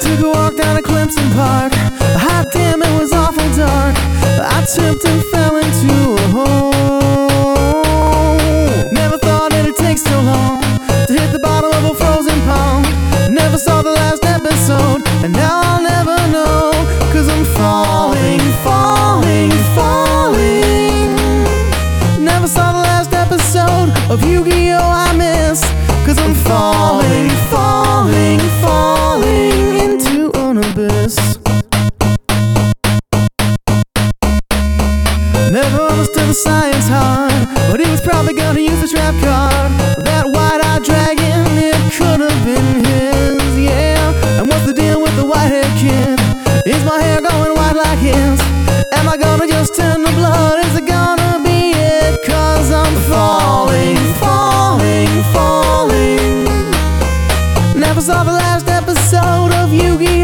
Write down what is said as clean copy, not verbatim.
took a walk down to Clemson Park. Hot damn, it was awful dark. I tripped and fell into a hole. Never thought it'd take so long to hit the bottom of a frozen pond. Never saw the last episode, and now I'll never know. 'Cause I'm falling, falling, falling. Never saw the last episode of Yu-Gi-Oh! I miss. 'Cause I'm falling, falling, falling into an abyss. Never understood the science hard, but he was probably gonna use the trap card. That white-eyed dragon, it could have been his, yeah. And what's the deal with the white-haired kid? Is my hair going white like his? Am I gonna just turn to blood? Is it gonna be it? 'Cause I'm falling, falling, falling. Never saw the last episode of Yu-Gi-Oh!